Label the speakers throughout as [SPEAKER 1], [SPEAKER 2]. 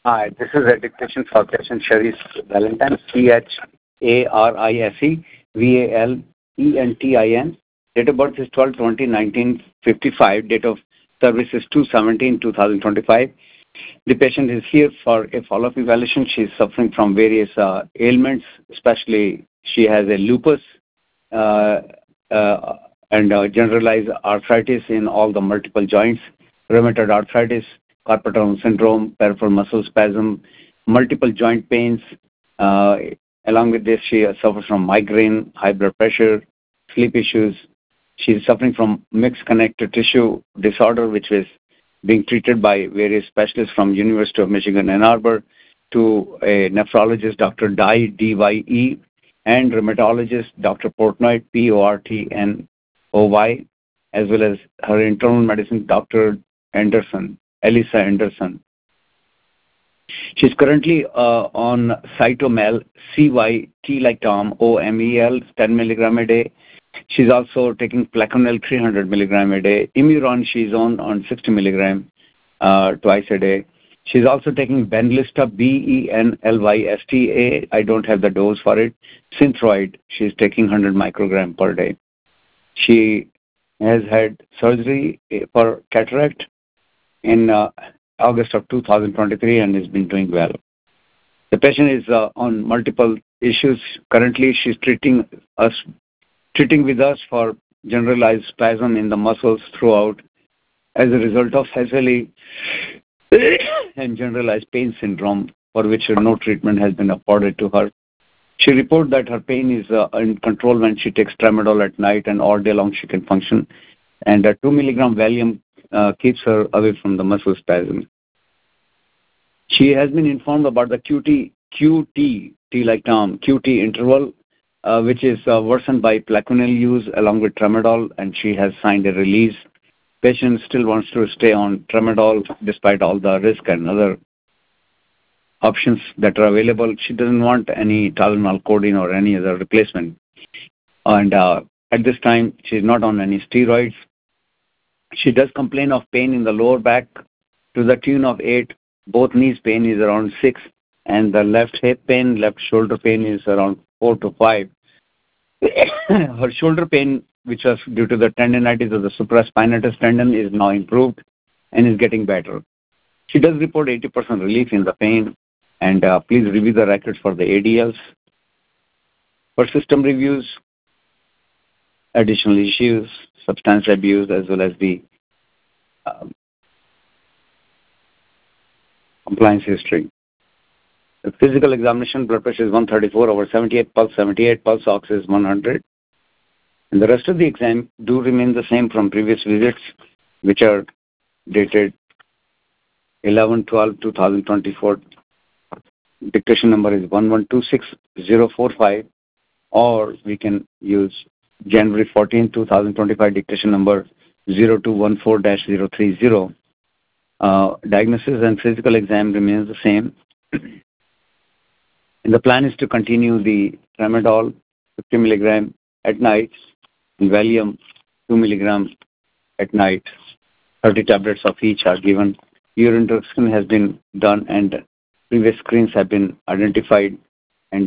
[SPEAKER 1] Hi, this is a dictation for patient Charise Valentine, CHARISE Valentin. Date of birth is 12/20/1955. Date of service is 2/17/2025. The patient is here for a follow-up evaluation. She is suffering from various ailments, especially she has a lupus uh, and generalized arthritis in all the multiple joints, rheumatoid arthritis, carpal tunnel syndrome, peripheral muscle spasm, multiple joint pains. Uh, Along with this, she suffers from migraine, high blood pressure, sleep issues. She is suffering from mixed connective tissue disorder, which is being treated by various specialists from University of Michigan, Ann Arbor, to a nephrologist, Dr. Dye, D-Y-E, and rheumatologist, Dr. Portnoy, Portnoy, as well as her internal medicine, Dr. Anderson, Elisa Anderson. She's currently on Cytomel, CYT like Tom, OMEL, 10 milligram a day. She's also taking Plaquenil 300 milligram a day. Imuron she's on 60 milligram twice a day. She's also taking Benlysta, Benlysta. I don't have the dose for it. Synthroid, she's taking 100 microgram per day. She has had surgery for cataract in August of 2023 and has been doing well. The patient is on multiple issues. Currently, she's treating with us for generalized spasm in the muscles throughout as a result of SLE and generalized pain syndrome, for which no treatment has been afforded to her. She reports that her pain is in control when she takes tramadol at night, and all day long she can function. And a 2 milligram Valium keeps her away from the muscle spasm. She has been informed about the QT, T like Tom, QT interval, which is worsened by Plaquenil use along with tramadol, and she has signed a release. Patient still wants to stay on tramadol despite all the risk and other options that are available. She doesn't want any Tylenol, codeine, or any other replacement. And at this time, she's not on any steroids. She does complain of pain in the lower back to the tune of 8. Both knees pain is around 6. And the left hip pain, left shoulder pain is around 4 to 5. Her shoulder pain, which was due to the tendinitis of the supraspinatus tendon, is now improved and is getting better. She does report 80% relief in the pain. And please review the records for the ADLs. For system reviews, additional issues, substance abuse, as well as the compliance history. The physical examination, blood pressure is 134/78, pulse 78, pulse ox is 100. And the rest of the exam do remain the same from previous visits, which are dated 11/12/2024. Dictation number is 1126-045, or we can use January 14, 2025, dictation number 0214-030. Diagnosis and physical exam remains the same. And the plan is to continue the tramadol 50 milligram at night and Valium 2 milligram at night. 30 tablets of each are given. Urine induction has been done and previous screens have been identified, and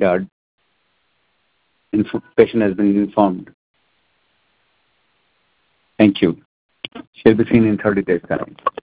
[SPEAKER 1] patient has been informed. Thank you. She'll be seen in 30 days' time.